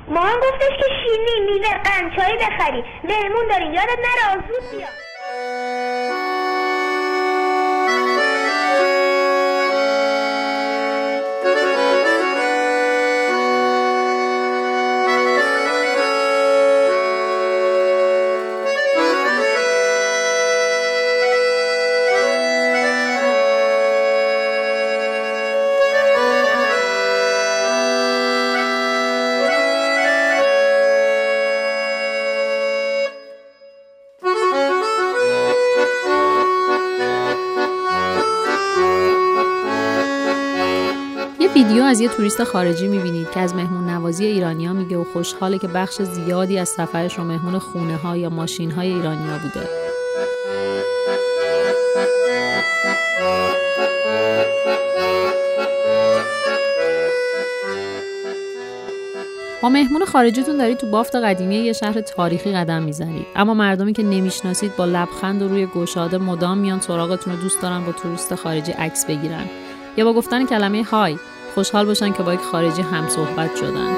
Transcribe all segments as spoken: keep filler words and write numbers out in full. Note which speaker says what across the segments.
Speaker 1: مامان گفتش که شیرینی، میوه، قند، چای بخری. مهمون داریم، یادت نره زود بیا.
Speaker 2: ویدیو از یه توریست خارجی می‌بینید که از مهمون نوازی ایرانی‌ها میگه و خوشحاله که بخش زیادی از سفرش رو مهمون خونه‌ها یا ماشین‌های ایرانی‌ها بوده. با مهمون خارجیتون دارید تو بافت قدیمی یه شهر تاریخی قدم میزنید، اما مردمی که نمیشناسید با لبخند و روی گشاده مدام میان سراغتون و دوست دارن با توریست خارجی عکس بگیرن یا با گفتن کلمه های خوشحال باشن که با یک خارجی هم صحبت شدند.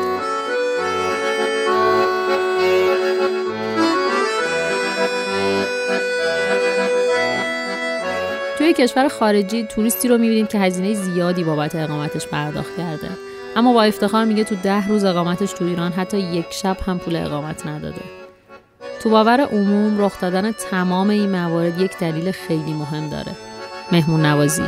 Speaker 2: توی کشور خارجی توریستی رو می‌بینید که هزینه زیادی بابت اقامتش پرداخت کرده، اما با افتخار میگه تو ده روز اقامتش تو ایران حتی یک شب هم پول اقامت نداده. تو باور عموم رخ دادن تمام این موارد یک دلیل خیلی مهم داره: مهمون نوازی.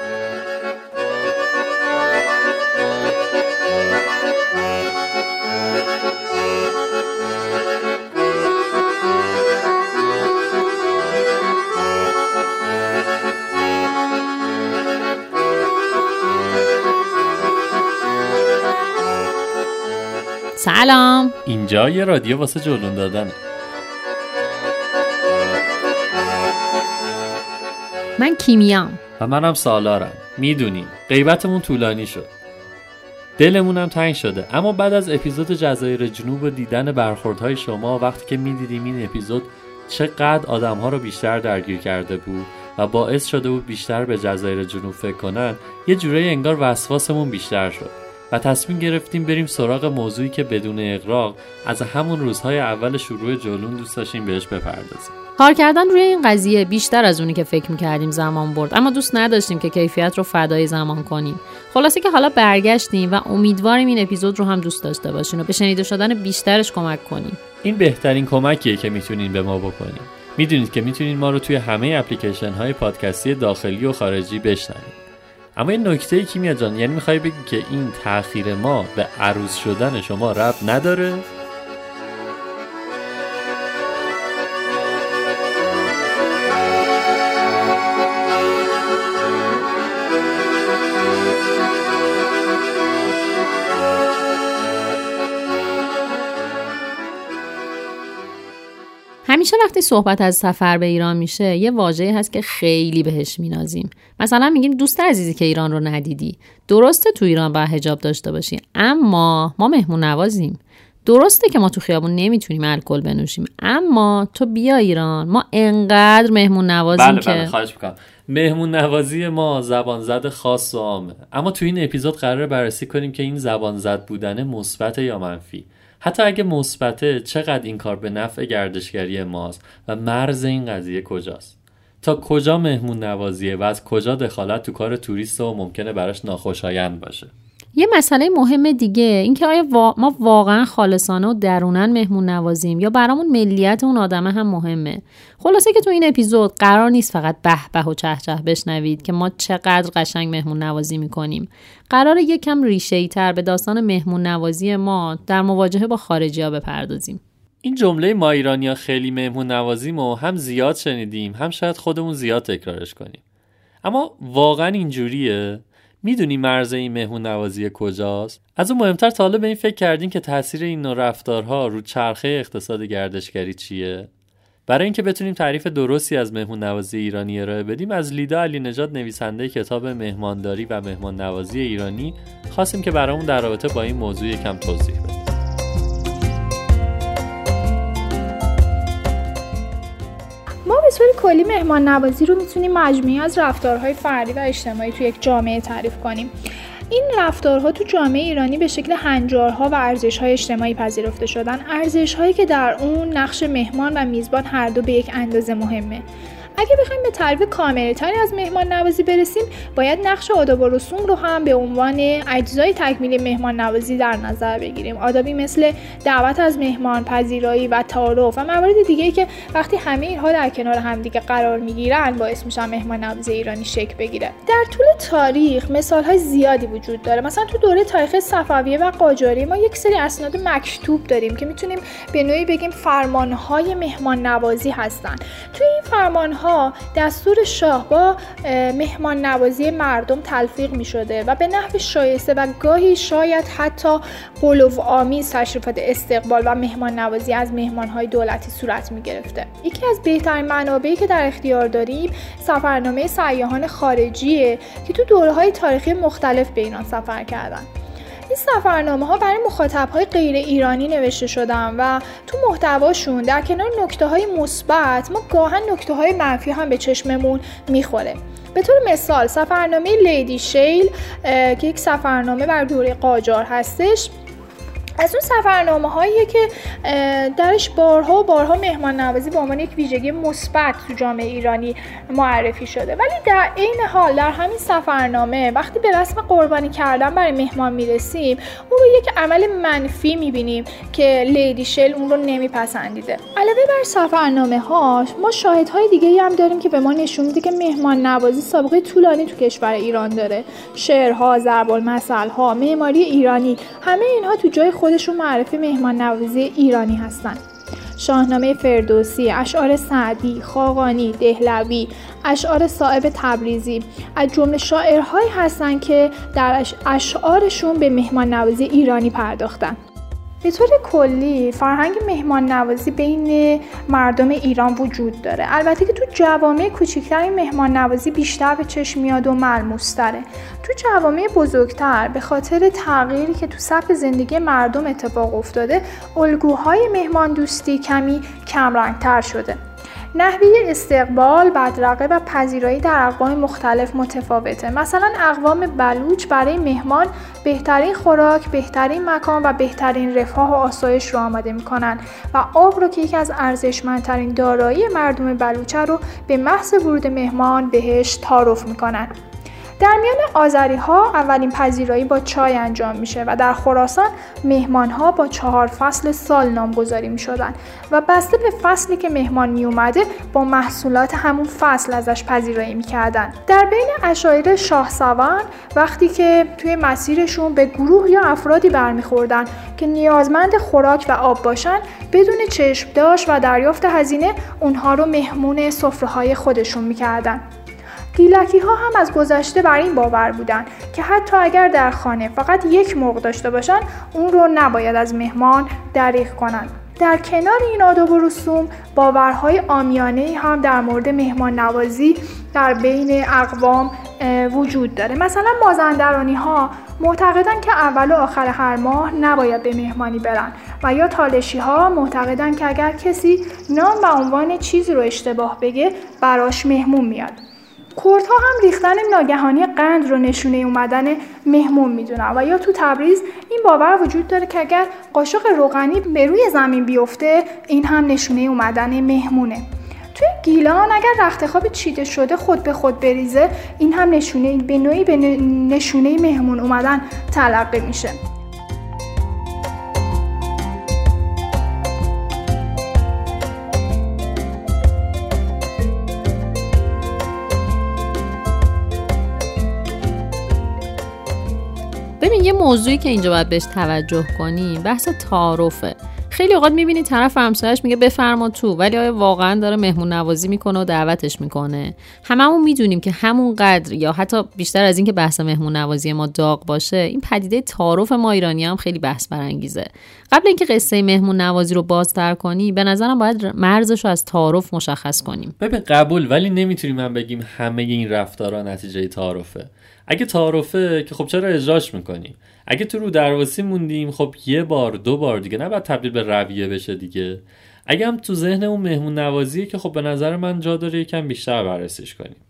Speaker 2: سلام،
Speaker 3: اینجا یه رادیو واسه جلون دادنه.
Speaker 2: من کیمیام
Speaker 3: و منم سالارم. میدونیم غیبتمون طولانی شد، دلمونم تنگ شده، اما بعد از اپیزود جزایر جنوب و دیدن برخوردهای شما وقتی که میدیدیم این اپیزود چقدر آدمها رو بیشتر درگیر کرده بود و باعث شده بود بیشتر به جزایر جنوب فکر کنن، یه جورایی انگار وسواسمون بیشتر شد و تصمیم گرفتیم بریم سراغ موضوعی که بدون اغراق از همون روزهای اول شروع جولون دوست داشتیم بهش بپردازیم.
Speaker 2: کار کردن روی این قضیه بیشتر از اونی که فکر می‌کردیم زمان برد، اما دوست نداشتیم که کیفیت رو فدای زمان کنیم. خلاصه که حالا برگشتیم و امیدواریم این اپیزود رو هم دوست داشته باشین و به شنیده شدن بیشترش کمک کنیم.
Speaker 3: این بهترین کمکیه که میتونین به ما بکنین. میدونید که میتونین ما رو توی همه اپلیکیشن‌های پادکستی داخلی و خارجی بشنوید. اما این نکته کیمیا جان، یعنی میخوای بگی که این تأخیر ما به عروض شدن شما ربط نداره؟
Speaker 2: همیشه وقتی صحبت از سفر به ایران میشه یه واژه‌ای هست که خیلی بهش مینازیم. مثلا میگیم دوست عزیزی که ایران رو ندیدی. درسته تو ایران باید حجاب داشته باشی، اما ما مهمون نوازیم. درسته که ما تو خیابون نمیتونیم الکل بنوشیم، اما تو بیا ایران، ما انقدر مهمون نوازیم
Speaker 3: بله
Speaker 2: که
Speaker 3: بله خواهش میکنم. مهمون نوازی ما زبان زد خاص و عامه، اما تو این اپیزود قراره بررسی کنیم که این زبان زد بودن مثبت یا منفی. حتی اگه مثبته، چقدر این کار به نفع گردشگری ماست و مرز این قضیه کجاست؟ تا کجا مهمون نوازیه و از کجا دخالت تو کار توریست و ممکنه براش ناخوشایند باشه؟
Speaker 2: یه مسئله مهم دیگه این که آیا وا... ما واقعا خالصانه و درونن مهمون نوازیم یا برامون ملیت اون آدمه هم مهمه. خلاصه که تو این اپیزود قرار نیست فقط به به و چه چه بشنوید که ما چقدر قشنگ مهمون نوازی میکنیم. قراره یکم ریشه‌ای تر به داستان مهمون نوازی ما در مواجهه با خارجی‌ها بپردازیم.
Speaker 3: این جمله ما ایرانی‌ها خیلی مهمون نوازیم و هم زیاد شنیدیم، هم شاید خودمون زیاد تکرارش کنیم. اما واقعا اینجوریه؟ میدونی مرز این مهمون نوازی کجاست؟ از اون مهمتر تا حالا به این فکر کردین که تاثیر این نوع رفتارها رو چرخه اقتصاد گردشگری چیه؟ برای اینکه بتونیم تعریف درستی از مهمون نوازی ایرانی ارائه بدیم، از لیدا علی نژاد نویسنده کتاب مهمانداری و مهمان نوازی ایرانی خواستیم که برامون در رابطه با این موضوع یکم توضیح بده.
Speaker 4: ما به طور کلی مهمان نوازی رو میتونیم مجموعی از رفتارهای فردی و اجتماعی توی یک جامعه تعریف کنیم.
Speaker 5: این رفتارها تو جامعه ایرانی به شکل هنجارها و ارزش‌های اجتماعی پذیرفته شدن، ارزش‌هایی که در اون نقش مهمان و میزبان هر دو به یک اندازه مهمه. اگه بخوایم به تعریف کامل‌تری از مهمان نوازی برسیم، باید نقش آداب و رسوم رو هم به عنوان اجزای تکمیلی مهمان نوازی در نظر بگیریم. آدابی مثل دعوت از مهمان، پذیرایی و تعارف و موارد دیگه‌ای که وقتی همه اینها در کنار همدیگه قرار میگیرن باعث میشن مهمان نوازی ایرانی شکل بگیره. در طول تاریخ مثال‌های زیادی وجود داره. مثلا تو دوره تاریخ صفویه و قاجاری ما یک سری اسناد مکتوب داریم که میتونیم به نوعی بگیم فرمان‌های مهمان نوازی هستن. تو این فرمان‌ها دستور شاه با مهمان نوازی مردم تلفیق می شده و به نحو شایسته و گاهی شاید حتی غلوآمیز تشریفات استقبال و مهمان نوازی از مهمانهای دولتی صورت می گرفته. یکی از بهترین منابعی که در اختیار داریم سفرنامه سیاحان خارجیه که تو دوره‌های تاریخی مختلف به ایران سفر کردن. این سفرنامه ها برای مخاطب های غیر ایرانی نوشته شدن و تو محتواشون در کنار نکته های مثبت ما گاهن نکته های منفی هم به چشممون میخوره. به طور مثال سفرنامه لیدی شیل که یک سفرنامه بر دوره قاجار هستش، از اون سفرنامه هاییه که درش بارها و بارها مهمان نوازی به عنوان یک ویژگی مثبت تو جامعه ایرانی معرفی شده، ولی در عین حال در همین سفرنامه وقتی به رسم قربانی کردن برای مهمان میرسیم اون رو یک عمل منفی میبینیم که لیدی شل اون رو نمیپسندیده. علاوه بر سفرنامه هاش ما شاهدهای دیگه‌ای هم داریم که به ما نشون میده که مهمان نوازی سابقه طولانی تو کشور ایران داره. شعرها، ضرب المثل‌ها، معماری ایرانی، همه اینها تو جای خودشون معرفی مهمان نوازی ایرانی هستن. شاهنامه فردوسی، اشعار سعدی، خاقانی، دهلوی، اشعار صائب تبریزی از جمله شاعرهایی هستن که در اشعارشون به مهمان نوازی ایرانی پرداختن. به طور کلی فرهنگ مهمان نوازی بین مردم ایران وجود داره، البته که تو جوامع کوچکتر این مهمان نوازی بیشتر به چشم میاد و ملموس تره. تو جوامع بزرگتر به خاطر تغییری که تو سبک زندگی مردم اتفاق افتاده الگوهای مهمان دوستی کمی کمرنگتر شده. نحوه استقبال، بدرقه و پذیرایی در اقوام مختلف متفاوته. مثلا اقوام بلوچ برای مهمان بهترین خوراک، بهترین مکان و بهترین رفاه و آسایش رو آماده میکنن و آب رو که یکی از ارزشمندترین دارایی مردم بلوچه رو به محض ورود مهمان بهش تعارف میکنن. در میان آذری ها اولین پذیرایی با چای انجام میشه و در خراسان مهمان ها با چهار فصل سال نامگذاری میشدن و بسته به فصلی که مهمان می اومده با محصولات همون فصل ازش پذیرایی میکردن. در بین عشایر شاهسوار وقتی که توی مسیرشون به گروه یا افرادی برمیخوردن که نیازمند خوراک و آب باشن، بدون چشم داشت و دریافت هزینه اونها رو مهمون سفره های خودشون میکردن. گیلکی ها هم از گذشته بر این باور بودن که حتی اگر در خانه فقط یک مرغ داشته باشن اون رو نباید از مهمان دریغ کنن. در کنار این آداب و رسوم باورهای عامیانه‌ای هم در مورد مهمان نوازی در بین اقوام وجود داره. مثلا مازندرانی ها معتقدن که اول و آخر هر ماه نباید به مهمانی برن و یا تالشی ها معتقدن که اگر کسی نام و عنوان چیزی رو اشتباه بگه براش مهمون میاد. کردها هم ریختن ناگهانی قند رو نشونه اومدن مهمون میدونن و یا تو تبریز این باور وجود داره که اگر قاشق روغنی به روی زمین بیفته این هم نشونه اومدن مهمونه. توی گیلان اگر رخت خواب چیده شده خود به خود بریزه این هم نشونه به نوعی به نشونه مهمون اومدن تلقی میشه.
Speaker 2: ببین یه موضوعی که اینجا باید بهش توجه کنیم بحث تعارفه. خیلی اوقات میبینی طرف همسایه‌اش میگه بفرما تو، ولی آیا واقعا داره مهمون نوازی میکنه و دعوتش میکنه؟ هممون میدونیم که همون قدر یا حتی بیشتر از این که بحث مهمون نوازی ما داغ باشه، این پدیده تعارف ما ایرانی هم خیلی بحث برانگیزه. قبل اینکه قصه مهمون نوازی رو بازتر کنی به نظرم باید مرزش رو از تعارف مشخص کنیم.
Speaker 3: ببین قبول، ولی نمیتونیم هم بگیم همه این رفتارا نتیجه تعارفه. اگه تعارفه که خب چرا اجراش میکنیم؟ اگه تو رو درواسی موندیم خب یه بار دو بار دیگه نباید تبدیل به رویه بشه دیگه. اگه هم تو ذهن اون مهمون نوازیه که خب به نظر من جا داره یکم بیشتر بررسیش کنیم.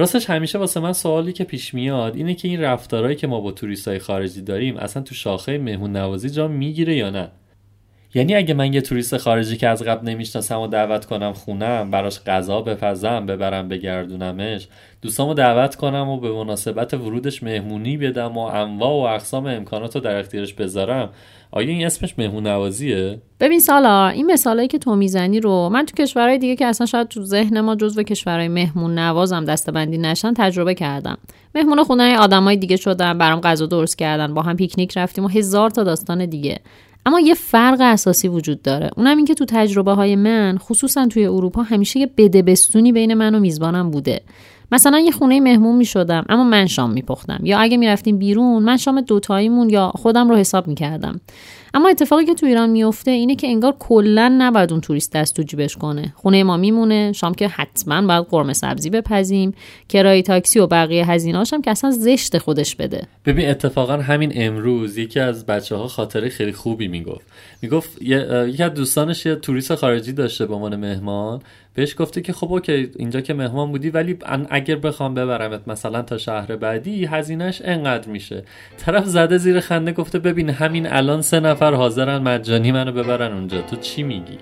Speaker 3: راستش همیشه واسه من سوالی که پیش میاد اینه که این رفتارهایی که ما با توریستای خارجی داریم اصلا تو شاخه مهمون نوازی جا میگیره یا نه. یعنی اگه من یه توریست خارجی که از قبل نمیشناسم و دعوت کنم خونم، براش غذا بپزم، ببرم بگردونمش، دوستامو دعوت کنم و به مناسبت ورودش مهمونی بدم و انواع و اقسام امکاناتو در اختیارش بذارم، آیا این اسمش مهمون نوازیه؟
Speaker 2: ببین سالا، این مثالایی که تو میزنی رو من تو کشورهای دیگه که اصلا شاید تو ذهن ما جزو کشورهای مهمون نوازم دسته‌بندی نشن تجربه کردم. مهمون خونه آدمای دیگه شدم، برام غذا درست کردن، با هم پیکنیک رفتیم و هزار تا داستان دیگه. اما یه فرق اساسی وجود داره، اونم این که تو تجربه های من خصوصا توی اروپا همیشه یه بدبستونی بین من و میزبانم بوده. مثلا یه خونه مهمون میشدم اما من شام میپختم، یا اگه میرفتیم بیرون من شام دوتاییمون یا خودم رو حساب میکردم. اما اتفاقی که تو ایران میفته اینه که انگار کلا نباید اون توریست دست تو جیبش کنه. خونه ما میمونه، شام که حتما باید قرمه سبزی بپزیم، کرایه تاکسی و بقیه هزینه‌هاش هم که اصلا زشت خودش بده.
Speaker 3: ببین اتفاقا همین امروز یکی از بچه‌ها خاطره خیلی خوبی میگفت. میگفت یکی از دوستانش یه توریست خارجی داشته به عنوان مهمان، بهش گفته که خب اوکی اینجا که مهمان بودی ولی اگر بخوام ببرمت مثلا تا شهر بعدی هزینه‌اش انقدر میشه. طرف زده زیر خنده گفته ببین همین الان سه نفر حاضرن مجانی منو ببرن اونجا، تو چی میگی؟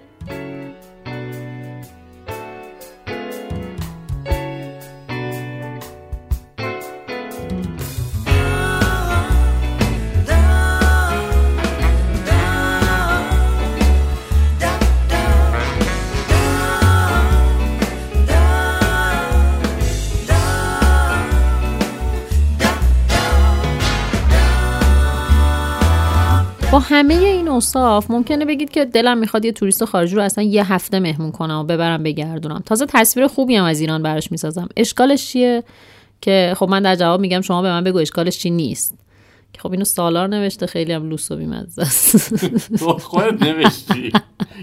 Speaker 2: با همه این اوصاف ممکنه بگید که دلم میخواد یه توریست خارجی رو اصلا یه هفته مهمون کنم و ببرم بگردونم. تازه تصویر خوبی هم از ایران براش میسازم. اشکالش چیه؟ که خب من در جواب میگم شما به من بگو اشکالش چی نیست. که خب اینو سالار نوشته، خیلی هم لوس و بی‌مزه است.
Speaker 3: تو خودت نوشتی.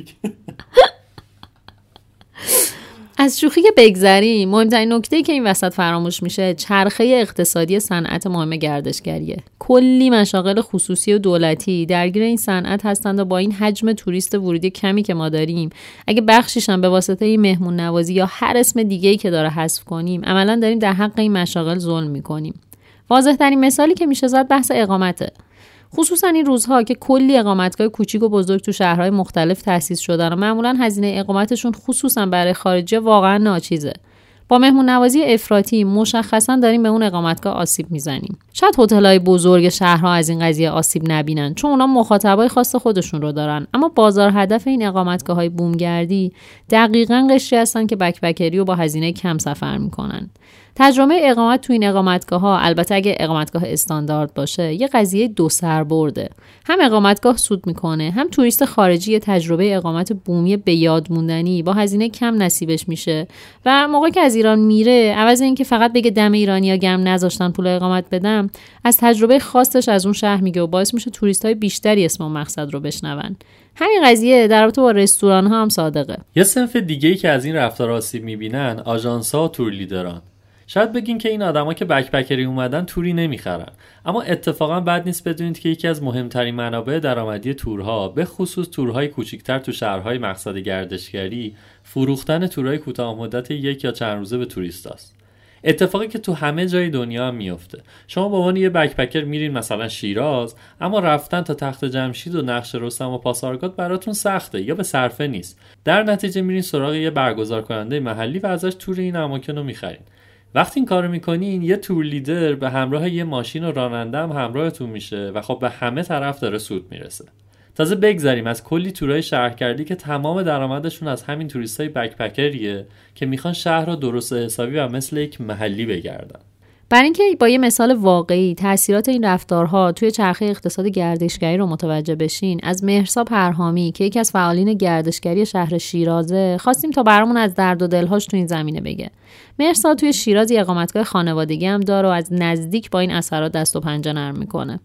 Speaker 2: از شوخی که بگذریم، مهمترین نکته‌ای که این وسط فراموش میشه چرخه اقتصادی صنعت مهم گردشگریه. کلی مشاغل خصوصی و دولتی درگیر این صنعت هستند و با این حجم توریست ورودی کمی که ما داریم، اگه بخشیش هم به واسطه این مهمون نوازی یا هر اسم دیگه‌ای که داره حذف کنیم، عملاً داریم در حق این مشاغل ظلم میکنیم. واضح‌ترین مثالی که میشه زد بحث اقامته. خصوصا این روزها که کلی اقامتگاه کوچیک و بزرگ تو شهرهای مختلف تأسیس شدن و معمولا هزینه اقامتشون خصوصا برای خارجی واقعا ناچیزه. با مهمون نوازی افراطی مشخصا داریم به اون اقامتگاه آسیب میزنیم. شاید هتل‌های بزرگ شهرها از این قضیه آسیب نبینن چون اونا مخاطبای خاص خودشون رو دارن، اما بازار هدف این اقامتگاه‌های بومگردی دقیقاً قشری هستن که بک‌پکری و با هزینه کم سفر میکنن. تجربه اقامت تو این اقامتگاه‌ها، البته اگه اقامتگاه استاندارد باشه، یه قضیه دو سر برده. هم اقامتگاه سود میکنه، هم توریست خارجی یه تجربه اقامت بومی به یاد موندنی با هزینه کم نصیبش میشه و موقعی که از ایران میره، عوض اینکه فقط بگه دم ایرانی‌ها گرم نذاشتن پول اقامت بدم، از تجربه خاصش از اون شهر میگه و باعث میشه توریست‌های بیشتری اسم و مقصد رو بشنون. همین قضیه در رابطه با رستوران‌ها هم صادقه.
Speaker 3: یه صنف دیگه‌ای که از این رفتار آسیب میبینن آژانس‌ها و تور لیدران. شاید بگین که این آدما که بک‌پکری اومدن توری نمیخرن، اما اتفاقا بد نیست بدونید که یکی از مهمترین منابع درآمدی تورها، به خصوص تورهای کوچیک‌تر تو شهرهای مقصد گردشگری، فروختن تورهای کوتاه مدت یک یا چند روزه به توریستاست. اتفاقی که تو همه جای دنیا هم میفته. شما به عنوان یه بک‌پکر میرین مثلا شیراز، اما رفتن تا تخت جمشید و نقش رستم و پاسارگاد براتون سخته یا به صرفه نیست. در نتیجه میرین سراغ یه برگزار کننده محلی و ازش تور این اماکن رو میخرین. وقتی این کارو میکنین، یه تور لیدر به همراه یه ماشین و راننده هم همراهتون میشه و خب به همه طرف داره سود میرسه. تازه بگذاریم از کلی تورای شهرگردی که تمام درآمدشون از همین توریستای بک‌پکریه که میخوان شهر رو درست حسابی و مثل یک محلی بگردن.
Speaker 2: برای اینکه با یه مثال واقعی تأثیرات این رفتارها توی چرخه اقتصاد گردشگری رو متوجه بشین، از مهرسا پرهامی که یکی از فعالین گردشگری شهر شیرازه خواستیم تا برامون از درد و دلهاش تو این زمینه بگه. مهرسا توی شیراز اقامتگاه خانوادگی هم داره و از نزدیک با این اثرات دست و پنجه نرم میکنه.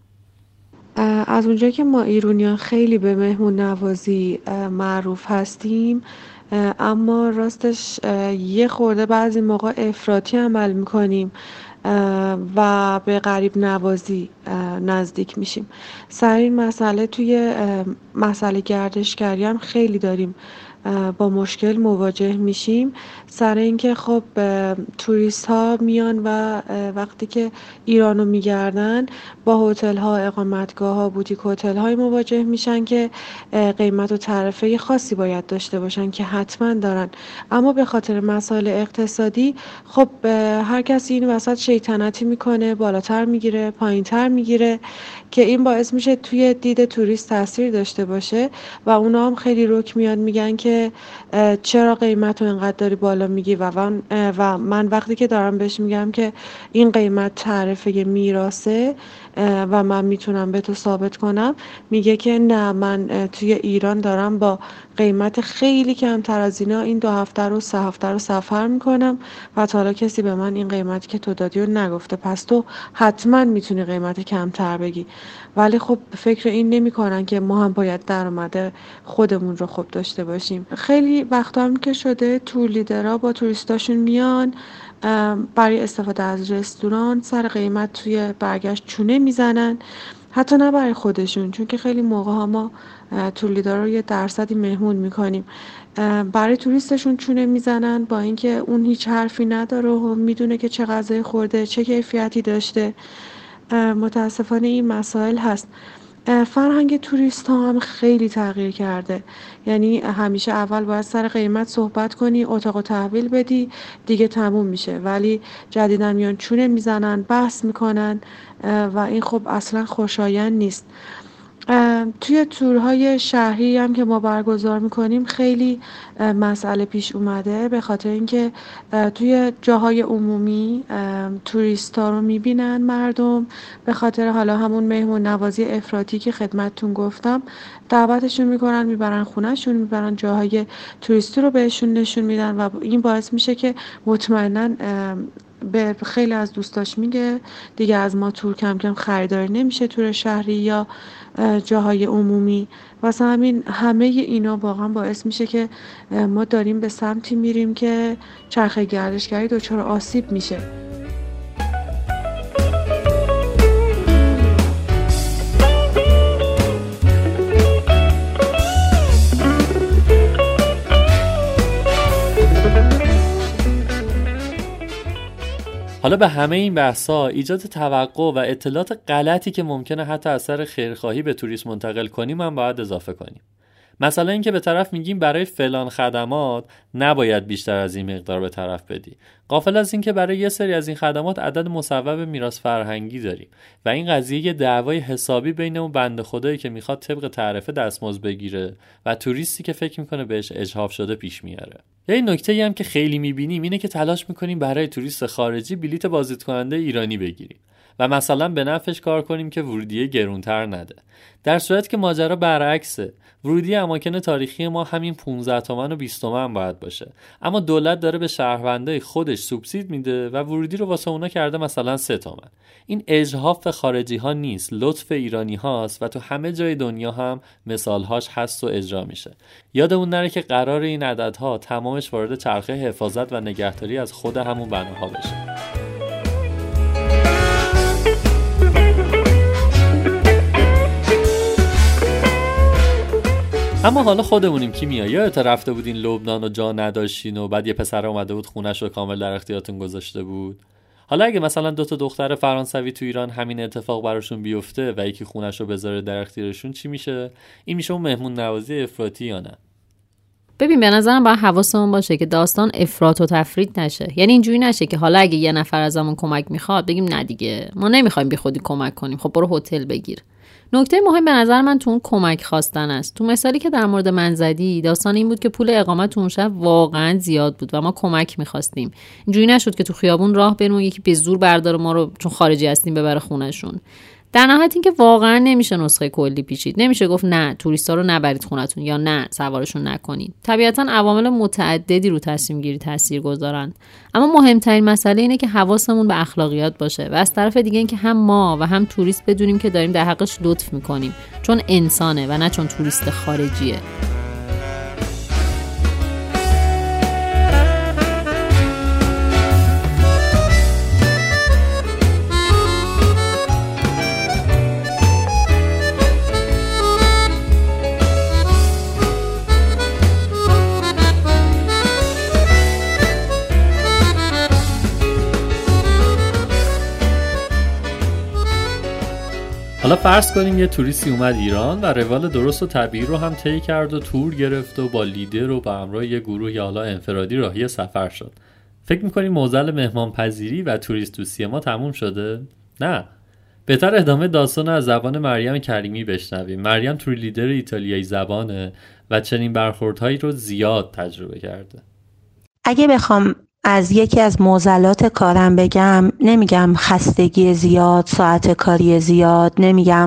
Speaker 6: از اونجایی که ما ایرانیان خیلی به مهمون نوازی معروف هستیم، اما راستش یه خورده بعضی موقع افراطی عمل میکنیم و به غریب نوازی نزدیک میشیم. سر این مسئله توی مسئله گردشگری هم خیلی داریم با مشکل مواجه میشیم سر اینکه خب توریست ها میان و وقتی که ایرانو میگردن با هتل ها، اقامتگاه ها، بوتیک هتل های مواجه میشن که قیمت و تعرفه خاصی باید داشته باشن که حتما دارن، اما به خاطر مسائل اقتصادی خب هر کسی این وسط شیطنتی میکنه، بالاتر میگیره، پایینتر میگیره که این باعث میشه توی دید توریست تاثیر داشته باشه و اونا هم خیلی رک میان میگن که چرا قیمت رو اینقدر داری بالا میگی و من, و من وقتی که دارم بهش میگم که این قیمت تعرفه میراثه و من میتونم به تو ثابت کنم، میگه که نه، من توی ایران دارم با قیمت خیلی کمتر از اینا این دو هفته رو سه هفته رو سفر میکنم و تا حالا کسی به من این قیمتی که تو دادی رو نگفته، پس تو حتما میتونی قیمت کمتر بگی. ولی خب فکر این نمی کنن که ما هم باید درآمد خودمون رو خوب داشته باشیم. خیلی وقتا هم که شده تور لیدرها با توریستاشون میان برای استفاده از رستوران سر قیمت توی برگشت چونه میزنن، حتی نه برای خودشون، چون که خیلی موقع ها ما تور لیدرها رو یه درصدی مهمون میکنیم، برای توریستشون چونه میزنن با اینکه اون هیچ حرفی نداره و میدونه که چه غذای خورده، چه کیفیتی داشته. متاسفانه این مسائل هست. فرهنگ توریست ها هم خیلی تغییر کرده، یعنی همیشه اول باید سر قیمت صحبت کنی، اتاق تحویل بدی، دیگه تموم میشه، ولی جدیدن میان چونه میزنن، بحث میکنن و این خب اصلا خوشایند نیست. توی تورهای شهری هم که ما برگزار میکنیم خیلی مسئله پیش اومده، به خاطر اینکه توی جاهای عمومی توریستا رو میبینن مردم، به خاطر حالا همون مهمون نوازی افراطی که خدمتتون گفتم دعوتشون میکنن، میبرن خونهشون، میبرن جاهای توریستی رو بهشون نشون میدن و این باعث میشه که مطمئناً به خیلی از دوستاش میگه دیگه از ما تور کم کم خریداری نمیشه، تور شهری یا جاهای عمومی. واسه همین همه اینا واقعا باعث میشه که ما داریم به سمتی میریم که چرخه گردشگری دچار آسیب میشه.
Speaker 3: حالا به همه این بحثا ایجاد توقع و اطلاعات غلطی که ممکنه حتی اثر خیرخواهی به توریست منتقل کنیم هم باید اضافه کنیم. مثلا اینکه به طرف میگیم برای فلان خدمات نباید بیشتر از این مقدار به طرف بدی، غافل از اینکه برای یه سری از این خدمات عدد مصوب میراث فرهنگی داریم و این قضیه یه دعوای حسابی بین اون بنده خدایی که میخواد طبق تعرفه دستمزد بگیره و توریستی که فکر میکنه بهش اجحاف شده پیش میاره. یا این نکته‌ای هم که خیلی میبینیم اینه که تلاش میکنیم برای توریست خارجی بلیت بازدید کننده ایرانی بگیریم و مثلا به نفعش کار کنیم که ورودی گرونتر نده، در صورتی که ماجرا برعکسه. ورودی اماکن تاریخی ما همین پانزده تومن و بیست تومن باید باشه، اما دولت داره به شهروندای خودش سوبسید میده و ورودی رو واسه اونا کرده مثلا سه تومن. این اجحاف خارجی ها نیست، لطف ایرانی هاست و تو همه جای دنیا هم مثالهاش هست و اجرا میشه. یادمون نره که قرار این عددها تمامش وارد چرخه حفاظت و نگهداری از خود همون بناها بشه. اما حالا خودمونیم کی میاد؟ یادت رفته بودین لبنان و جا نداشتین و بعد یه پسر اومده بود خونش رو کامل در اختیارتون گذاشته بود؟ حالا اگه مثلا دو تا دختر فرانسوی تو ایران همین اتفاق براشون بیفته و یکی خونش رو بذاره در اختیارشون، چی میشه؟ این میشه اون مهمون نوازی افراطی یا نه؟
Speaker 2: ببین به نظرم باید حواسمون باشه که داستان افراط و تفرید نشه. یعنی اینجوری نشه که حالا اگه یه نفر ازمون کمک میخواد بگیم نه دیگه ما نمیخوایم بی خودی کمک کنیم، خب برو هتل بگیر. نکته مهم به نظر من تو اون کمک خواستن است. تو مثالی که در مورد من زدی داستان این بود که پول اقامت تو اون شب واقعا زیاد بود و ما کمک میخواستیم. اینجوری نشد که تو خیابون راه بریم و یکی به زور برداره ما رو چون خارجی هستیم ببره خونهشون. در نهایت این که واقعا نمیشه نسخه کلی پیچید. نمیشه گفت نه توریستا رو نبرید خونتون یا نه سوارشون نکنید. طبیعتا عوامل متعددی رو تصمیم گیری تاثیر گذارن، اما مهمترین مسئله اینه که حواسمون به اخلاقیات باشه و از طرف دیگه این که هم ما و هم توریست بدونیم که داریم در حقش لطف میکنیم چون انسانه و نه چون توریست خارجیه.
Speaker 3: فرض کنیم یه توریستی اومد ایران و روال درست و طبیعی رو هم طی کرد و تور گرفت و با لیدر و با همراه یه گروه یا حالا انفرادی راهی سفر شد. فکر می‌کنی معضل مهمانپذیری و توریست دوستی ما تموم شده؟ نه. بهتر ادامه داستان از زبان مریم کریمی بشنویم. مریم تور لیدر ایتالیایی زبانه و چنین برخوردهایی رو زیاد تجربه کرده.
Speaker 7: اگه بخوام از یکی از معضلات کارم بگم، نمیگم خستگی زیاد، ساعت کاری زیاد، نمیگم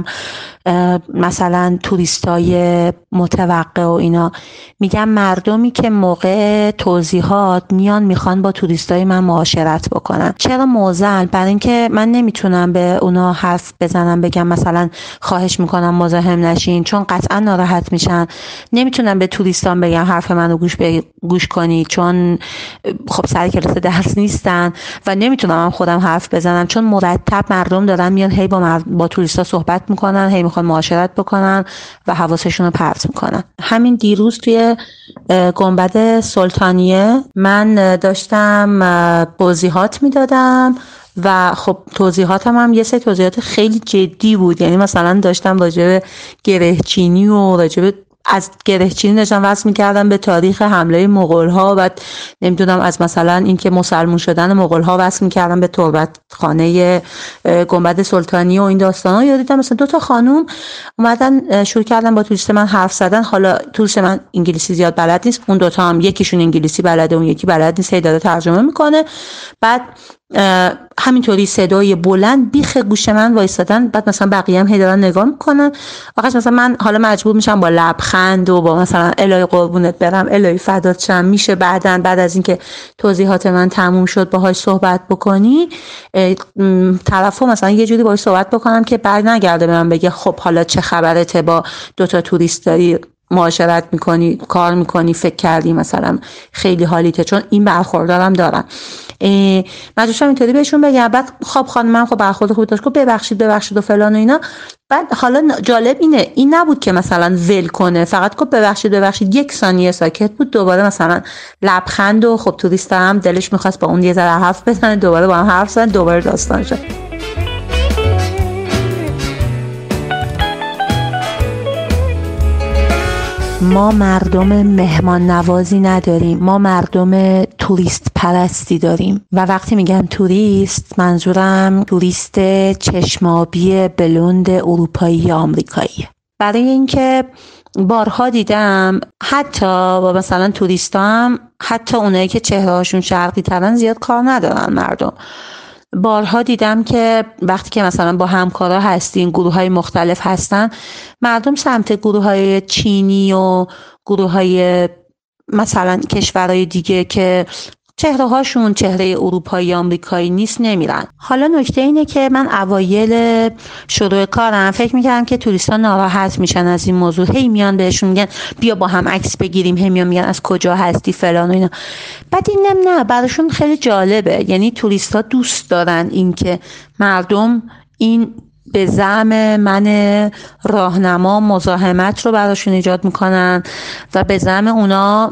Speaker 7: مثلا توریستای متوقع و اینا، میگم مردمی که موقع توضیحات میان میخوان با توریستای من معاشرت بکنن. چرا معضل؟ برای اینکه من نمیتونم به اونا حرف بزنم بگم مثلا خواهش میکنم مزاحم نشین، چون قطعا ناراحت میشن. نمیتونم به توریستان بگم حرف منو گوش ب... گوش کنی، چون خب سر کلاس درس نیستن. و نمیتونم هم خودم حرف بزنم، چون مرتب مردم دارن میان هی با مر... با توریستا صحبت میکنن، هی میخوان معاشرت بکنن و حواسشون رو پرت میکنن. همین دیروز توی گنبد سلطانیه من داشتم توضیحات میدادم و خب توضیحاتم هم یه سری توضیحات خیلی جدی بود. یعنی مثلا داشتم راجع به گرهچینی و راجع به از گرهچینی داشتم وصل می‌کردم به تاریخ حمله مغول‌ها، بعد نمیدونم از مثلا اینکه مسلمون شدن مغول‌ها وصل می‌کردم به تربت خانه گنبد سلطانی و این داستانا. یا دیدم مثلا دو تا خانم اومدن شروع کردن با توریست من حرف زدن. حالا توریست من انگلیسی زیاد بلد نیست، اون دو تا هم یکیشون انگلیسی بلده اون یکی بلد نیست، هی داره ترجمه میکنه. بعد همینطوری صدای بلند بیخ گوش من وایسادن، بعد مثلا بقیه هم هی دارن نگاه میکنن. آخرش مثلا من حالا مجبور میشم با لبخند و با مثلا الهی قربونت برم، الهی فدات شم، میشه بعدن بعد از اینکه توضیحات من تموم شد باهاش صحبت بکنی؟ طرفو مثلا یه جوری باهاش صحبت بکنم که بعد نگرده به من بگه خب حالا چه خبرته، با دوتا توریست داری معاشرت میکنی، کار میکنی، فکر کردی مثلا خیلی حالیته. چون این برخوردارم دارم. من دوستم اینطوری بهشون بگم. بعد خب خانم من خب برخورد خوبی داشت، گفت ببخشید ببخشید و فلان و اینا. بعد حالا جالب اینه این نبود که مثلا ول کنه، فقط گفت ببخشید ببخشید، یک ثانیه ساکت بود، دوباره مثلا لبخند و خب توریست هم دلش میخواست با اون یه ذره حرف بزنه، دوباره با هم حرف زدن، دوباره داستان شد. ما مردم مهمان نوازی نداریم، ما مردم توریست پرستی داریم. و وقتی میگم توریست، منظورم توریست چشمابی بلوند اروپایی یا آمریکایی. برای اینکه بارها دیدم حتی با مثلا توریستا هم، حتی اونایی که چهرهاشون شرقی ترن زیاد کار ندارن مردم. بارها دیدم که وقتی که مثلا با همکارا هستین، گروه های مختلف هستن، مردم سمت گروه های چینی و گروه های مثلا کشورهای دیگه که چهره هاشون چهره اروپایی آمریکایی نیست نمیرن. حالا نکته اینه که من اوایل شروع کارم فکر میکردم که توریستا ناراحت میشن از این موضوع، هی میان بهشون میگن بیا با هم عکس بگیریم، هی میان میگن از کجا هستی فلان و اینا. بعد اینم نه، براشون خیلی جالبه. یعنی توریستا دوست دارن این که مردم این به زعم من راهنما مزاحمت رو براشون ایجاد میکنن و به زعم اونا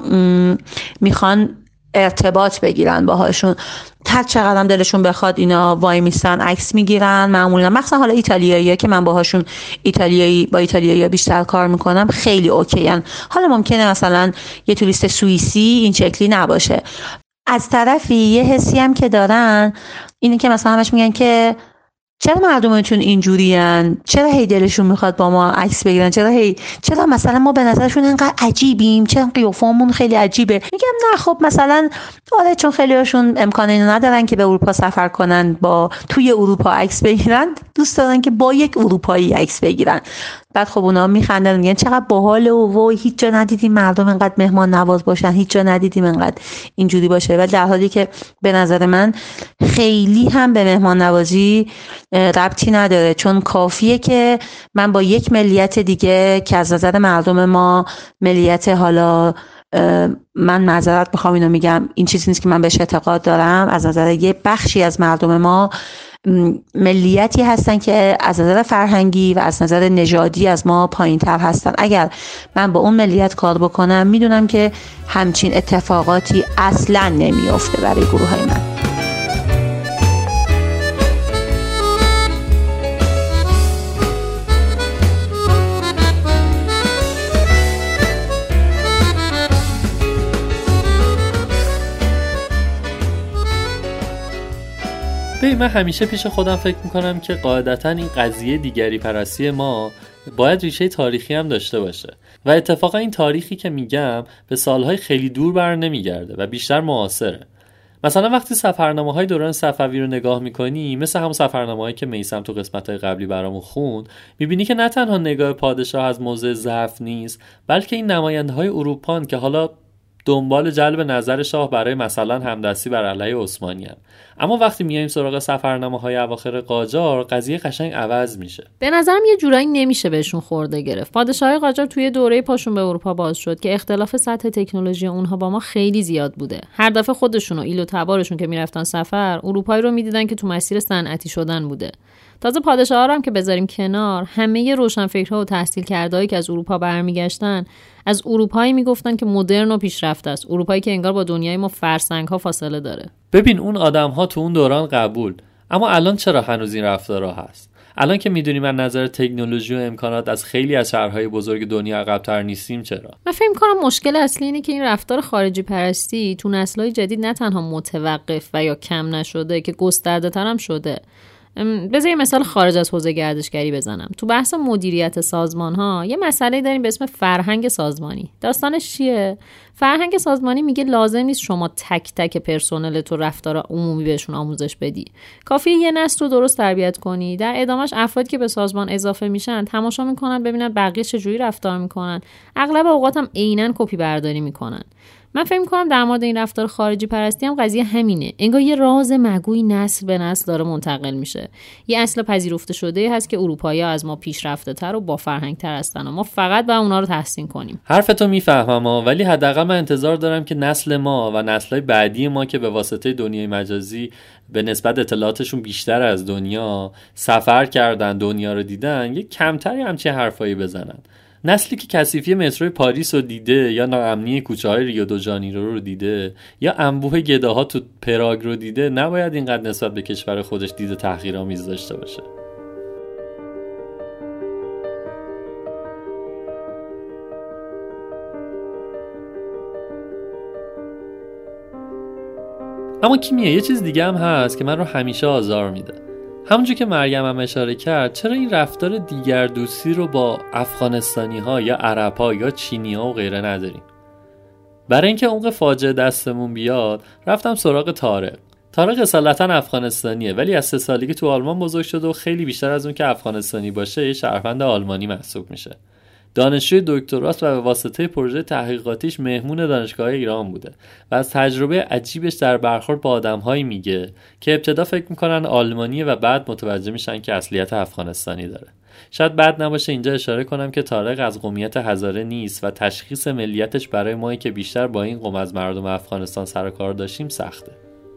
Speaker 7: میخوان ارتباط بگیرن باهاشون. هر چقدر هم دلشون بخواد اینا وای میستن عکس میگیرن. معمولا مثلا حالا ایتالیایی‌ها که من باهاشون ایتالیایی با ایتالیایی‌ها بیشتر کار میکنم خیلی اوکیان. حالا ممکنه مثلا یه توریست سوئیسی این شکلی نباشه. از طرفی یه حسی هم که دارن اینه که مثلا همش میگن که چرا مردمتون اینجورین؟ چرا هی دلشون میخواد با ما عکس بگیرن؟ چرا هی چرا مثلا ما به نظرشون اینقدر عجیبیم؟ چرا قیافمون خیلی عجیبه؟ میگم نه خب مثلا آره چون خیلی هاشون امکان اینو ندارن که به اروپا سفر کنن با توی اروپا عکس بگیرن، دوست دارن که با یک اروپایی عکس بگیرن. بعد خب اونا میخندن میگن چقدر باحاله و وای هیچ جا ندیدیم مردم اینقدر مهمان نواز باشن، هیچ جا ندیدیم اینقدر اینجوری باشه. ولی در حالی که به نظر من خیلی هم به مهمان نوازی ربطی نداره، چون کافیه که من با یک ملیت دیگه که از نظر مردم ما ملیت، حالا من معذرت میخوام اینو میگم، این چیزی نیست که من بهش اعتقاد دارم، از نظر یه بخشی از مردم ما ملیتی هستن که از نظر فرهنگی و از نظر نژادی از ما پایین تر هستن. اگر من با اون ملیت کار بکنم میدونم که همچین اتفاقاتی اصلا نمیافته برای گروه های من.
Speaker 3: ببین من همیشه پیش خودم فکر میکنم که قاعدتاً این قضیه دیگری پرستی ما باید ریشه تاریخی هم داشته باشه و اتفاقا این تاریخی که میگم به سالهای خیلی دور بر نمیگرده و بیشتر معاصره. مثلا وقتی سفرنامه‌های دوران صفوی رو نگاه می‌کنی، مثل همون سفرنامه‌هایی که میثم تو قسمت‌های قبلی برامون خوند، می‌بینی که نه تنها نگاه پادشاه از موضع ضعف نیست، بلکه این نماینده‌های اروپان که حالا دنبال جلب نظر شاه برای مثلا همدستی بر علیه عثمانی هستند. اما وقتی میایم سراغ سفرنامه‌های اواخر قاجار، قضیه قشنگ عوض میشه.
Speaker 2: به نظرم یه جورایی نمیشه بهشون خورده گرفت. پادشاهای قاجار توی دوره پاشون به اروپا باز شد که اختلاف سطح تکنولوژی اونها با ما خیلی زیاد بوده. هر دفعه خودشون و ایل و تبارشون که میرفتن سفر، اروپایی رو میدیدن که تو مسیر صنعتی شدن بوده. تازه پادشاها رو هم که بذاریم کنار، همه روشنفکرها و تحصیل کردهایی که از اروپا برمیگشتن، از اروپایی میگفتن که مدرن و پیشرفته است، اروپایی که انگار با دنیای ما فرسنگ‌ها فاصله داره.
Speaker 3: ببین اون آدم‌ها تو اون دوران قبول، اما الان چرا هنوز این رفتارها هست؟ الان که میدونیم از نظر تکنولوژی و امکانات از خیلی از شهرهای بزرگ دنیا عقب‌تر نیستیم، چرا؟
Speaker 2: من فکر می‌کنم مشکل اصلی اینه که این رفتار خارجی پرستی تو نسل‌های جدید نه تنها متوقف و یا کم نشده که گسترده‌تر هم شده. بذار یه مثال خارج از حوزه گردشگری بزنم. تو بحث مدیریت سازمان‌ها یه مسئله داریم به اسم فرهنگ سازمانی. داستانش چیه؟ فرهنگ سازمانی میگه لازم نیست شما تک تک پرسنل تو رفتار عمومی بهشون آموزش بدی. کافیه یه نسل رو درست تربیت کنی، در ادامهش افرادی که به سازمان اضافه میشن تماشا میکنن ببینن بقیه چجوری رفتار میکنن. اغلب اوقات هم عیناً کپی برداری میکنن. من فکر می‌کنم در مورد این رفتار خارجی پرستی هم قضیه همینه. انگار یه راز مگوی نسل به نسل داره منتقل میشه. یه اصل پذیرفته شده هست که اروپایی‌ها از ما پیشرفته‌تر و با فرهنگ‌تر هستن و ما فقط باید اونا رو تحسین کنیم.
Speaker 3: حرفتو میفهمم، ولی حداقل من انتظار دارم که نسل ما و نسل‌های بعدی ما که به واسطه دنیای مجازی به نسبت اطلاعاتشون بیشتر از دنیا سفر کردن، دنیا رو دیدن، یه کمتری همچین حرفایی بزنن. نسلی که کثیفی متروی پاریس رو دیده یا ناامنی کوچه‌های ریو دو ژانیرو رو دیده یا انبوه گداها تو پراگ رو دیده، نباید اینقدر نسبت به کشور خودش دید تحقیرآمیز داشته باشه. اما کیمیه یه چیز دیگه هم هست که من رو همیشه آزار میده. همونجور که مریم هم اشاره کرد، چرا این رفتار دیگر دوستی رو با افغانستانی ها یا عرب ها یا چینی ها و غیره نداریم؟ برای اینکه عمق فاجعه دستمون بیاد رفتم سراغ طارق. طارق اصالتا افغانستانیه ولی از سه سالگی تو آلمان بزرگ شده و خیلی بیشتر از اون که افغانستانی باشه یه شهروند آلمانی محسوب میشه. دانشجوی دکتراست و به واسطه پروژه تحقیقاتیش مهمون دانشگاه ایران بوده و از تجربه عجیبش در برخورد با آدم‌هایی میگه که ابتدا فکر میکنن آلمانیه و بعد متوجه میشن که اصلیت افغانستانی داره. شاید بد نباشه اینجا اشاره کنم که طارق از قومیت هزاره نیست و تشخیص ملیتش برای مایی که بیشتر با این قوم از مردم افغانستان سر و کار داشتیم سخته.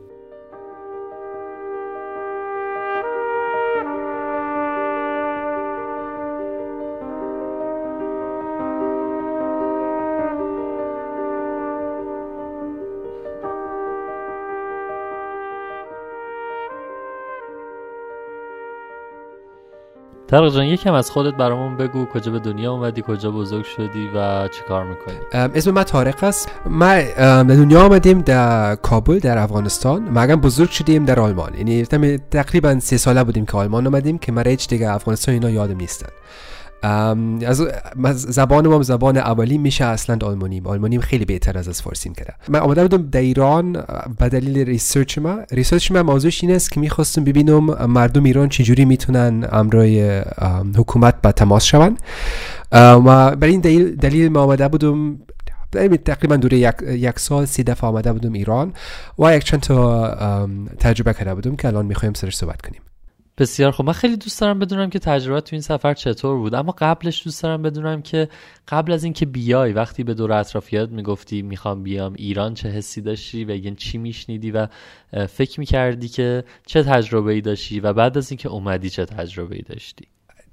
Speaker 3: طارق جان یکم از خودت برامون بگو، کجا به دنیا اومدی، کجا بزرگ شدی و چی کار میکنی؟
Speaker 8: اسم من طارق است. ما به دنیا آمدیم در کابل در افغانستان. ما بزرگ شدیم در آلمان، یعنی تقریبا سه ساله بودیم که آلمان اومدیم که من هیچ دیگه افغانستان اینا یادم نیستن. از زبان ما زبان اولی میشه اصلا آلمانی. آلمانی خیلی بهتر از از فارسی میکنه. من آمده بودم در ایران به دلیل ریسرچ ما. ریسرچ ما موضوعش این است که میخواستم ببینم مردم ایران چجوری میتونن امروی حکومت با تماس شون و برای این دلیل, دلیل ما آمده بودم تقریبا دوره یک, یک سال سی دفعه آمده بودم ایران و یک چند تا تجربه کرده بودم که الان میخوایم سرش صحبت کنیم.
Speaker 3: بسیار خب. من خیلی دوست دارم بدونم که تجربه تو این سفر چطور بود، اما قبلش دوست دارم بدونم که قبل از اینکه بیای وقتی به دور اطرافیات میگفتی میخوام بیام ایران چه حسی داشتی و یعنی چی میشنیدی و فکر میکردی که چه تجربه‌ای داشتی و بعد از اینکه اومدی چه تجربه‌ای داشتی؟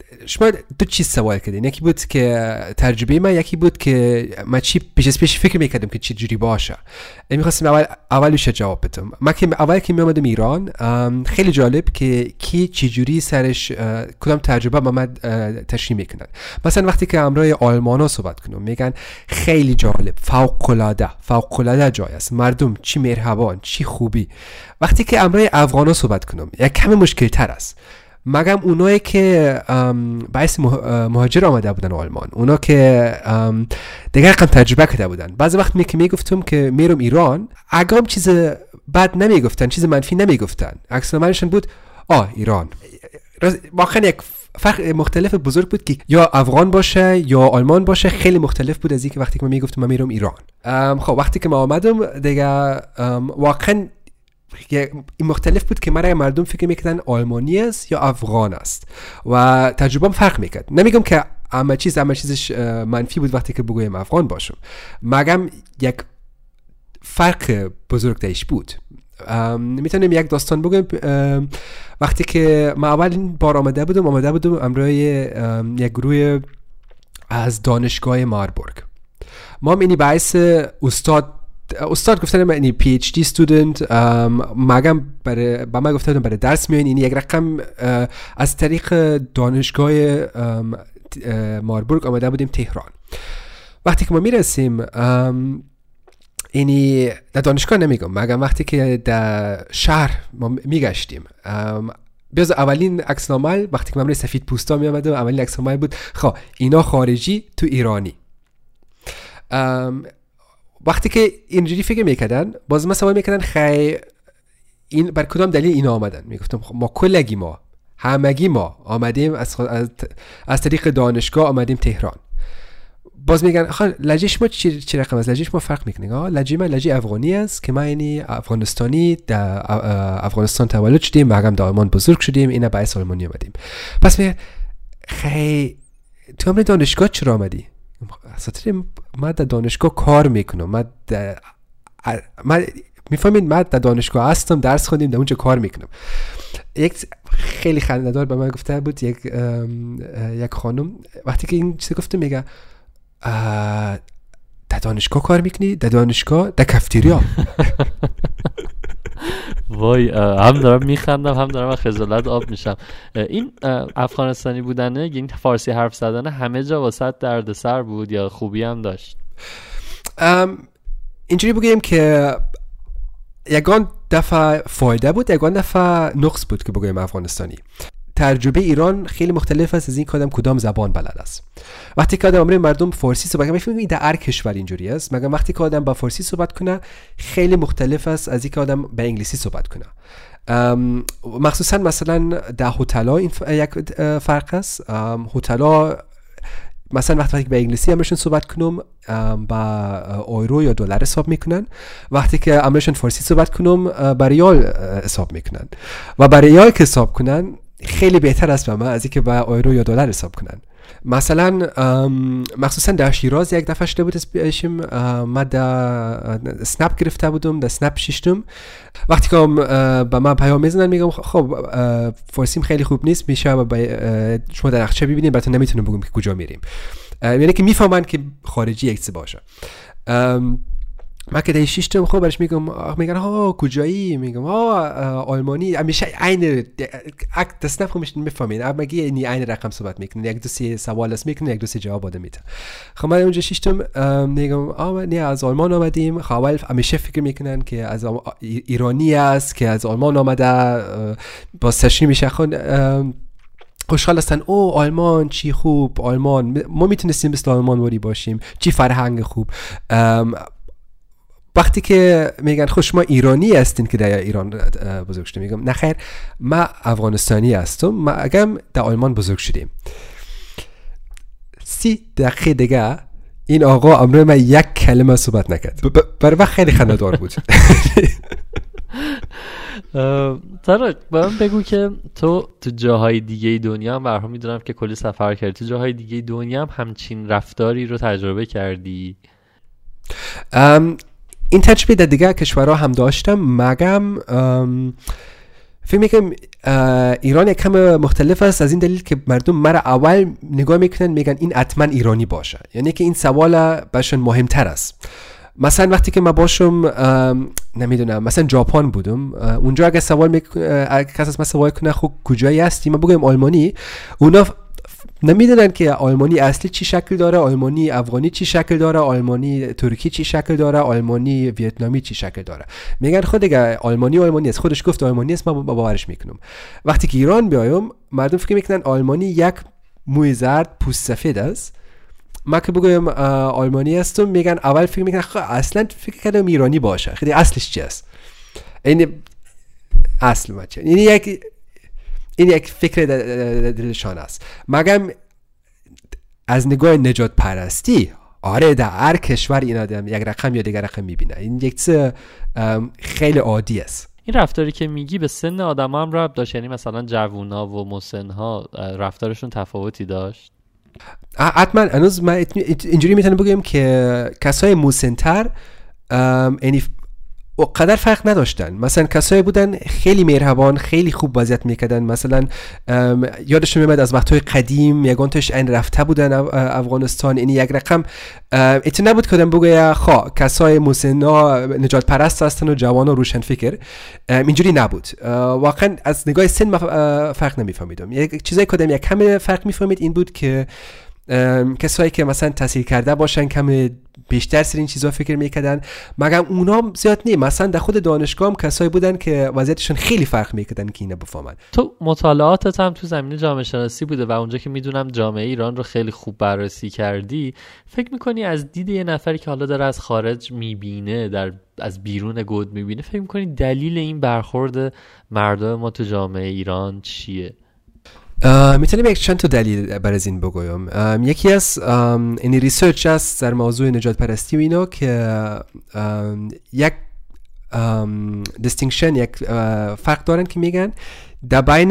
Speaker 8: شما دو چیز سوال کردین، یکی بود که تجربه من، یکی بود که من چی پیش از پیش فکر میکردم که چی جوری باشه. میخواستم اول اولش جواب بدم. من که اول که میامدم ایران خیلی جالب که کی چی جوری سرش کدام تجربه با من تشریح میکنن. مثلا وقتی که همراه آلمانا صحبت کنم میگن خیلی جالب، فوق العاده فوق العاده جای است، مردم چی مهربان، چی خوبی. وقتی که همراه افغانا صحبت کنم یک کم مشکل تر است، مگم اونایی که باعث مهاجر آمده بودن آلمان، اونا که دیگر رقم تجربه کرده بودن، بعضی وقت می که میگفتم که میرم ایران، اگام چیز بد نمیگفتن، چیز منفی نمیگفتن، عکس عملشون بود آه ایران. واقعا یک فرق مختلف بزرگ بود که یا افغان باشه یا آلمان باشه، خیلی مختلف بود از اینکه وقتی که من میگفتم من میرم ایران. خب وقتی که ما آمدم دیگه واقعا این مختلف بود که مرا مردم فکر میکردن آلمانی است یا افغان است و تجربه‌ام فرق میکرد. نمیگم که همه چیز همه چیزش منفی بود وقتی که بگویم افغان باشم، مگم یک فرق بزرگ دیش بود. میتونم یک داستان بگم. وقتی که من اولین بار آمده بودم آمده بودم همراه یک گروه از دانشگاه ماربورگ. ما اینی باعث استاد استاد گفتن من اینی پی اچ دی استودنت مگم برای با ما گفتن برای درس میاین، این یک رقم از طریق دانشگاه ماربورگ آمده بودیم تهران. وقتی که ما میرسیم اینی در دانشگاه نمیگم، مگم وقتی که در شهر ما میگشتیم، بیاز اولین عکسنامه وقتی که من روی سفید پوستا میامدم اولین عکسنامه بود خب اینا خارجی تو ایرانی. وقتی که اینجوری فکر میکردن باز من سوال میکردن خی این بر کدام دلیل اینا آمدن؟ میگفتم ما کلگی ما همگی ما آمدیم از, از, از طریق دانشگاه آمدیم تهران. باز میگن خب لهجه شما چی چی رقم است؟ لهجه شما فرق میکنه. ها لهجه من لهجه افغانی است که من یعنی افغانستانی در افغانستان تولد شدیم، مگم در آلمان بزرگ شدیم، اینا باعث آلمانی آمدیم. پس میگن خی تو هم دانشگاه چرا آمدی؟ اصلا من در دانشگاه کار میکنم، من در من میفهمین من در دانشگاه هستم، درس خوندیم، در اونجا کار میکنم. یک خیلی خنده‌دار به من گفته بود یک یک خانم وقتی که این چیز گفته میگه در دانشگاه کار میکنی؟ در دانشگاه در کافتریا.
Speaker 3: وای هم دارم میخندم هم دارم خجالت آب میشم. این افغانستانی بودنه، این فارسی حرف زدن همه جا واسط دردسر بود یا خوبی هم داشت؟
Speaker 8: اینجوری بگیم که یگان دفعه فایده بود، یگان دفعه نقص بود که بگویم افغانستانی. تجربه ایران خیلی مختلف است از این که آدم کدام زبان بلد است. وقتی که آدم امروز مردم فارسی صحبت کنه، میفهمید در هر کشور اینجوری است، مگر وقتی که آدم با فارسی صحبت کنه خیلی مختلف است از این که آدم با انگلیسی صحبت کنه. مخصوصا مثلا در هتل‌ها این یک فرق است. هتل‌ها مثلا وقتی که به انگلیسی امرشون صحبت کنم با یورو یا دلار حساب میکنن، وقتی که امرشون فارسی صحبت کنم با ریال حساب میکنن و با ریال که حساب کنن خیلی بهتر است به من از اینکه با یورو یا دلار حساب کنن. مثلا مخصوصا در شیراز یک دفعه شده بود اسم من در اسنپ گرفته بودم، در اسنپ شیشتم. وقتی که با من پیام میزنن میگم خب فارسیم خیلی خوب نیست، میشه شما در نقشه ببینید، براتون نمیتونم بگم که کجا میریم. یعنی که میفهمن که خارجی یک چیز باشه. من که در شیشتم خب برش میگم میگن ها کجایی؟ میگم ها آلمانی. همیشه عین اکت اسنپ خودش میفهمین، اما میگه این عین رقم صحبت میکنه، یک دو سه سوال است میکنه، یک دو سه جواب بده میده. خب من اونجا شیشتم میگم آ نه از آلمان آمدیم. خب اول همیشه فکر میکنن که از ایرانی است که از آلمان آمده، با تشریح میشه خون خوشحال هستن او آلمان چی خوب، آلمان ما میتونستیم مثل آلمان وری باشیم، چی فرهنگ خوب. وقتی که میگن خوش ما ایرانی هستین که در ایران بزرگ شدیم، میگم نه خیر ما افغانستانی هستم، ما اگم در آلمان بزرگ شدیم. سی دقیقه دیگه این آقا امروز من یک کلمه صحبت نکرد، برای وقت خیلی خنده‌دار بود.
Speaker 3: طارق با من بگو که تو تو جاهای دیگه دنیا هم برها میدونم که کلی سفر کردی، تو جاهای دیگه دنیا هم همچین رفتاری رو تجربه کردی؟
Speaker 8: این تجربه در دیگه کشورها هم داشتم، مگم فکر میکنم ایران یک کم مختلف است از این دلیل که مردم مرا اول نگاه میکنن میگن این حتما ایرانی باشه، یعنی که این سوال برشون مهمتر است. مثلا وقتی که ما باشم نمیدونم مثلا ژاپن بودم، اونجا اگه سوال میکنه کسی از ما سوال کنه خب کجایی هستی، ما بگم آلمانی، اونا نمیدونن که آلمانی اصلی چی شکل داره، آلمانی افغانی چی شکل داره، آلمانی ترکی چی شکل داره، آلمانی ویتنامی چی شکل داره. میگن خود دیگه آلمانی آلمانی است، خودش گفت آلمانی است، ما باورش میکنم. وقتی که ایران بیایم مردم فکر میکنن آلمانی یک موی زرد پوست سفید است. ما که بگویم آلمانی هستم میگن اول فکر میکنن خب اصلا فکر کردم ایرانی باشه، خیلی اصلش چی است؟ این اصل ما چیه؟ این یک این یک فکر دلشان است. مگم از نگاه نجات پرستی آره در هر کشور این آدم یک رقم یا دیگر رقم میبینه، این یک چیز خیلی عادی است.
Speaker 3: این رفتاری که میگی به سن آدم هم ربط داشت؟ یعنی مثلا جوونا و مسنها رفتارشون تفاوتی داشت؟
Speaker 8: حتما. هنوز من اینجوری میتونم بگم که کسای مسن‌تر یعنی و قدر فرق نداشتن. مثلا کسایی بودن خیلی مهربان، خیلی خوب وضعیت میکردن. مثلا یادشون میاد از وقتهای قدیم یگانتش این رفته بودن افغانستان، این یک رقم ایت نبود که بگه خا کسای مسنا نجات پرست هستن و جوان و روشن فکر، اینجوری نبود. واقعا از نگاه سن فرق نمیفهمیدم. یک چیزایی کدام یک کم فرق میفهمید این بود که کسایی که مثلا تحصیل کرده باشن کم بیشتر سر این چیزا فکر میکردن، مگم اونا زیاد نی. مثلا در خود دانشگاه هم کسایی بودن که وضعیتشون خیلی فرق میکردن که اینا بفهمن.
Speaker 3: تو مطالعاتت هم تو زمینه جامعه شناسی بوده و اونجا که میدونم جامعه ایران رو خیلی خوب بررسی کردی، فکر میکنی از دید یه نفری که حالا داره از خارج میبینه، در از بیرون گود میبینه، فکر میکنی دلیل این برخورد مردم ما تو جامعه ایران چیه؟
Speaker 8: میتونم یک چند تا دلیل بر از این بگویم. یکی از این ریسرچ است در موضوع نجات پرستی و اینا که یک دیستینکشن، یک فرق دارن که میگن در بین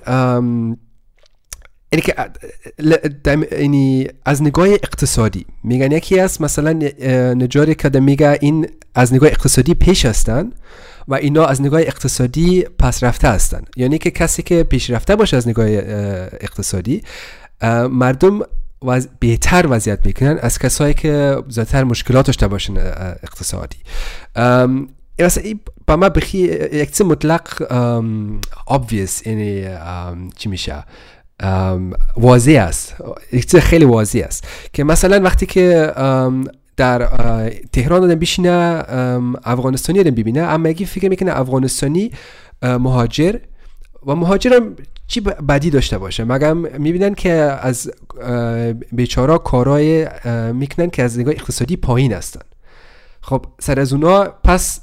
Speaker 8: یعنی که یعنی از نگاه اقتصادی میگن یکی از مثلا نجاری که میگه این از نگاه اقتصادی پیش هستن و اینا از نگاه اقتصادی پس رفته هستن. یعنی که کسی که پیش رفته باشه از نگاه اقتصادی، مردم وز... بهتر وضعیت میکنن از کسایی که زیادتر مشکلات داشته باشن اقتصادی. مثلا این با ما بخی یک چیز مطلق obvious، یعنی چی میشه واضح است، یک چیز خیلی واضح است که مثلا وقتی که در تهران آدم بیشینه افغانستانی آدم ببینه، اما اگه فکر میکنه افغانستانی مهاجر و مهاجر هم چی بدی داشته باشه، مگم میبینن که از بیچارا کارای میکنن که از نگاه اقتصادی پایین هستن. خب سر از اونا پس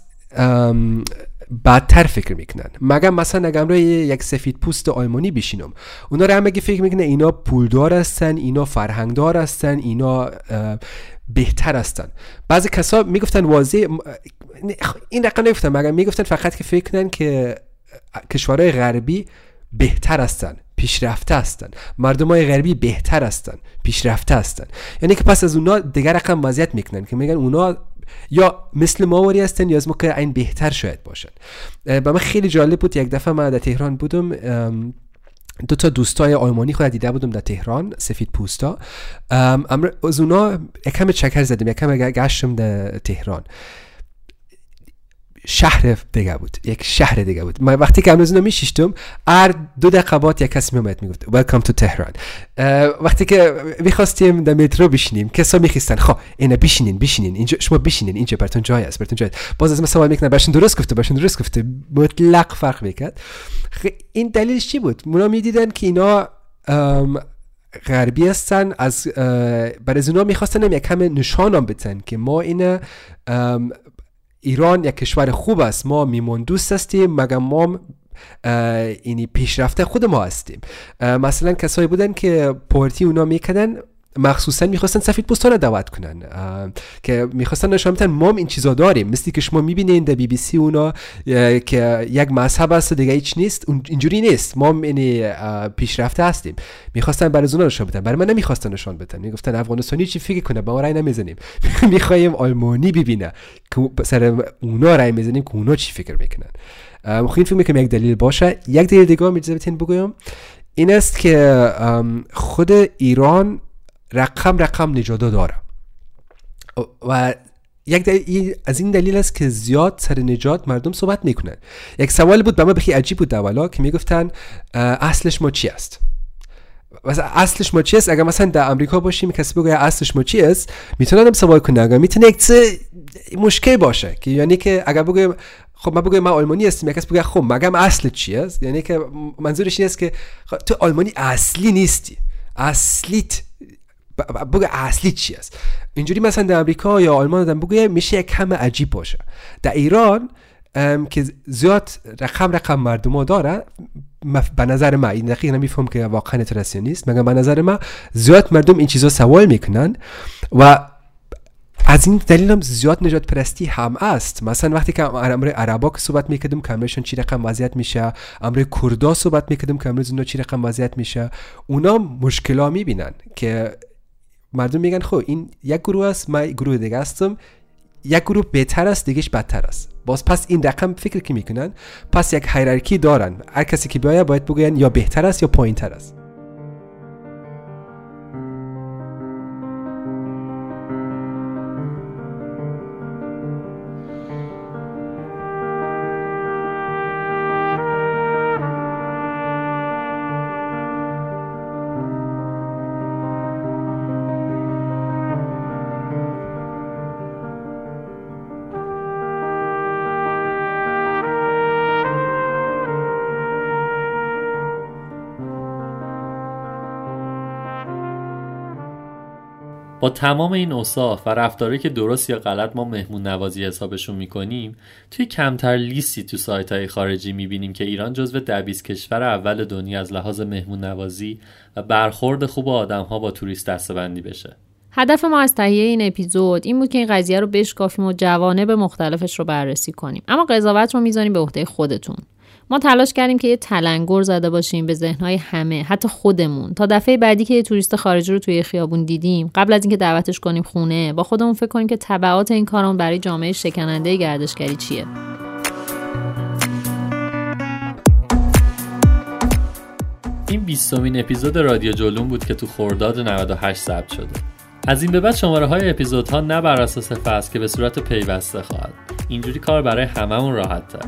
Speaker 8: بدتر فکر میکنن. مگم مثلا اگه روی یک سفید پوست آلمانی بشینم، اونا رو هم اگه فکر میکنه اینا پولدار هستن، اینا فرهنگدار هستن، اینا بهتر هستن. بعضی کسا میگفتن واضح این رقم نگفتن، مگم میگفتن فقط که فکر کنن که کشورهای غربی بهتر هستن، پیشرفته هستن، مردمای غربی بهتر هستن، پیشرفته هستن. یعنی که پس از اونا دیگر رقم وضعیت میکنن که میگن اونا یا مثل ماوری هستن یا از ما که این بهتر شاید باشن. با من خیلی جالب بود، یک دفعه من در تهران بودم، دو تا دوستای آلمانی خود دیده بودم در تهران، سفید پوستا. از اونا یکم چکر زدم، یکم گشتم در تهران. شهر دیگه بود، یک شهر دیگه بود. من وقتی که امروز میشیشتم، هر دو دقیقه بعد یک کسی میومد میگفت welcome to تهران. وقتی که میخواستیم در مترو بشینیم، کسا میخواستن خب اینا بشینین بشینین اینجا، شما بشینین اینجا، براتون جای است، براتون جای. باز از من سوال میکنن برشون درست گفته، برشون درست گفته، مطلق فرق میکرد. این دلیلش چی بود؟ اونا میدیدن که اینا غربی هستن، از برای اونا میخواستن یک کم نشانم بدن که ما اینا ایران یک کشور خوب است، ما میمون دوست هستیم، مگر ما اینی پیشرفته خود ما هستیم. مثلا کسایی بودن که پارتی اونا میکردن مخصوصا میخواستن سفید پوستان رو دعوت کنن که میخواستن نشون بدن ما این چیزا داریم، مثل که شما میبینین در بی بی سی اونا که یک مذهب هست دیگه هیچ نیست، اینجوری نیست، ما یعنی پیشرفته هستیم. میخواستن برای اونا نشون بدن، برای من نمیخواستن نشون بدن، میگفتن افغانستانی چی فکر کنه با ما رای نمیزنیم میخوایم آلمانی ببینه که سر اونا رای میزنیم که اونا چی فکر میکنن. خیلی فکر میکنم یک دلیل باشه. یک دلیل دیگه میذارم بگم این است که خود ایران رقم رقم نژادا داره و یک دلیل از این دلیل است که زیاد سر نژاد مردم صحبت میکنن. یک سوال بود به من بخی عجیب بود اولا که میگفتن اصلش ما چی است؟ مثلا اصلش ما چی است؟ اگر مثلا در امریکا باشیم کسی بگه اصلش ما چی است، میتونه هم سوال کنه، اگر میتونه یک مشکل باشه که یعنی که اگر بگه خب من بگم من آلمانی هستم، یک کس بگه خب مگم اصل چی است؟ یعنی که منظورش این است که تو آلمانی اصلی نیستی، اصلیت بگه اصلی چی است. اینجوری مثلا در امریکا یا آلمان آدم بگه میشه یک کم عجیب باشه. در ایران که زیاد رقم رقم مردم ها داره، به نظر من این دقیقا نمیفهم که واقعا اعتراضی نیست، مگه به نظر من زیاد مردم این چیزا سوال میکنن و از این دلیل هم زیاد نجات پرستی هم است. مثلا وقتی که امروز عربا که صحبت میکردم که امروزشون چی رقم وضعیت میشه، امروز کردا صحبت میکردم که امروز اونا چی رقم وضعیت میشه، اونا مشکلا میبینن که مردم میگن خب این یک گروه است، من گروه دیگه هستم، یک گروه بهتر است دیگهش بدتر است. باز پس این رقم فکر که میکنن، پس یک هیرارکی دارن، هر کسی که بیاید باید بگن یا بهتر است یا پایین‌تر است.
Speaker 3: با تمام این اوصاف و رفتاری که درست یا غلط ما مهمون نوازی حسابشون میکنیم، توی کمتر لیستی تو سایت های خارجی میبینیم که ایران جزو ده بیست کشور اول دنیا از لحاظ مهمون نوازی و برخورد خوب آدم ها با توریست دسته‌بندی بشه.
Speaker 2: هدف ما از تهیه این اپیزود این بود که این قضیه رو بشکافیم و جوانب مختلفش رو بررسی کنیم، اما قضاوت رو میذاریم به عهده خودتون. ما تلاش کردیم که یه تلنگر زده باشیم به ذهن‌های همه، حتی خودمون، تا دفعه بعدی که یه توریست خارجی رو توی خیابون دیدیم، قبل از اینکه دعوتش کنیم خونه، با خودمون فکر کنیم که تبعات این کارمون برای جامعه شکننده گردشگری چیه.
Speaker 3: این بیستمین اپیزود رادیو جلوم بود که تو خرداد نود و هشت ثبت شده. از این به بعد شماره های اپیزودها نه بر اساس فصل که به صورت پیوسته خواهد. اینجوری کار برای هممون راحت تر.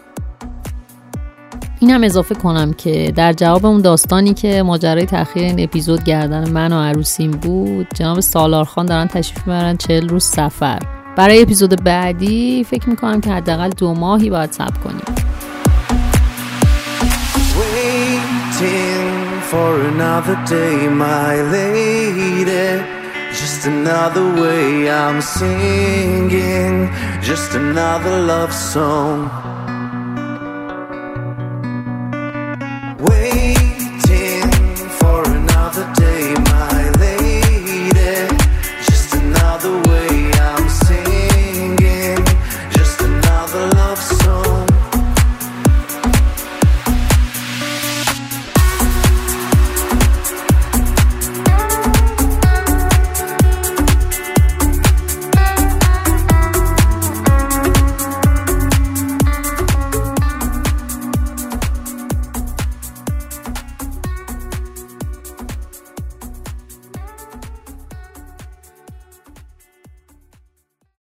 Speaker 2: این هم اضافه کنم که در جواب اون داستانی که ماجرای تأخیر این اپیزود گردن من و عروسیم بود، جناب سالارخان دارن تشریف میبرن چهل روز سفر. برای اپیزود بعدی فکر میکنم که حداقل دو ماهی باید صبر کنیم. Waiting for another day, my lady. Just another way I'm singing, just another love song.